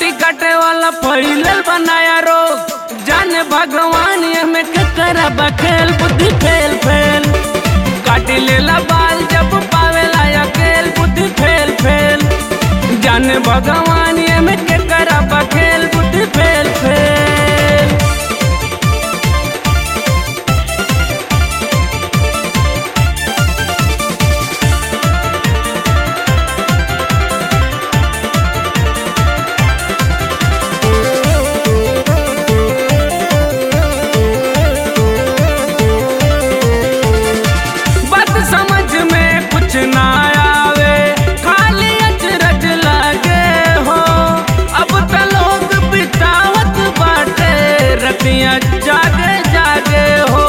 गड्डी काटे वाला फैलल बनाया रोग। जाने भगवान हमें के करा बखेल बुद्धि फेल फेल। काटी लेला बाल जब पावेला अकेल बुद्धि फेल फेल। जाने भगवान हमें के करा बखेल बुद्धि फेल फेल। ना आवे खाली अचरज लागे हो। अब त लोग बितावत बाटे रतियां जागे जागे हो।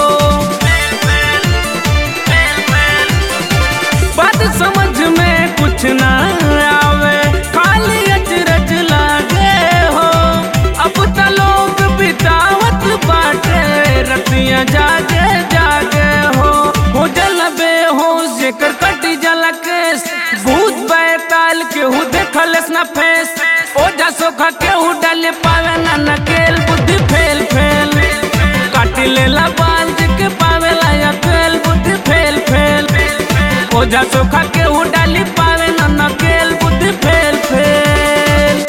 बात समझ में कुछ ना आवे खाली अचरज लागे हो। अब त लोग बितावत बाटे रतियां जागे जागे हो जलबे हो जेकर कटी जलकेस। भूत बैताल केहू देखलस न फेस। ओझा सोखा केहू डाले पावे ना नकेल बुद्धि फेल फेल। काटी लेला बाल के पावेला अकेल बुद्धि फेल फेल। ओझा सोखा केहू डाली पावे ना नकेल बुद्धि फेल फेल।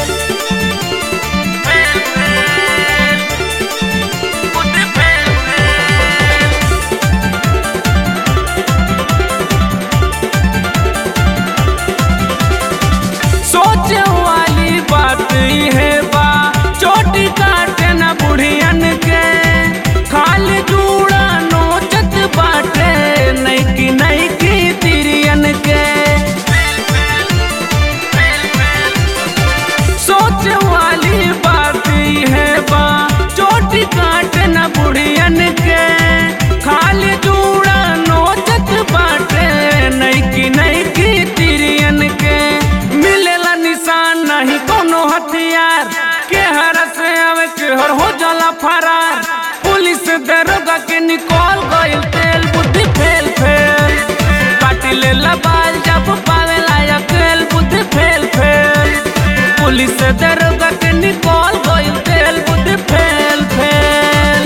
सोचे वाली बात है बा चोटी काटे न बुढ़ियन के। खाली जूड़ा नोचत बाटे नई की तिरियन के। सोचे वाली बात है बा चोटी काटे न बुढ़ियन के। खाली जूड़ा नोचत बाटे नई की तिरियन के। निशान नहीं कोनो हथियार के हर से आवे के हर हो जाला फरार। पुलिस दरोगा के निकल गइल तेल बुद्धि फेल फेल। काटी लेला बाल जब पावेला अकेल बुद्धि फेल फेल। पुलिस दरोगा के निकल गइल तेल बुद्धि फेल फेल।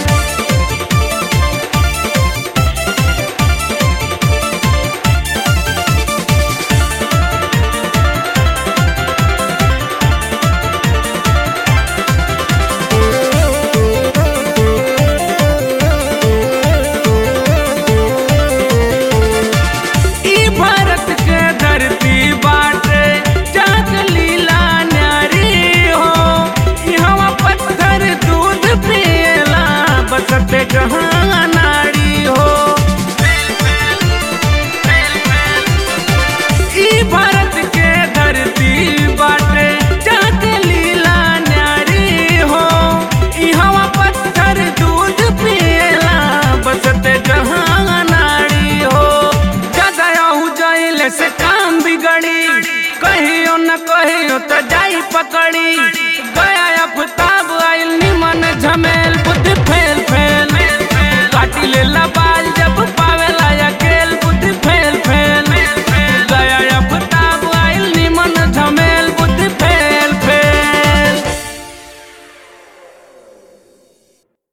कहाँ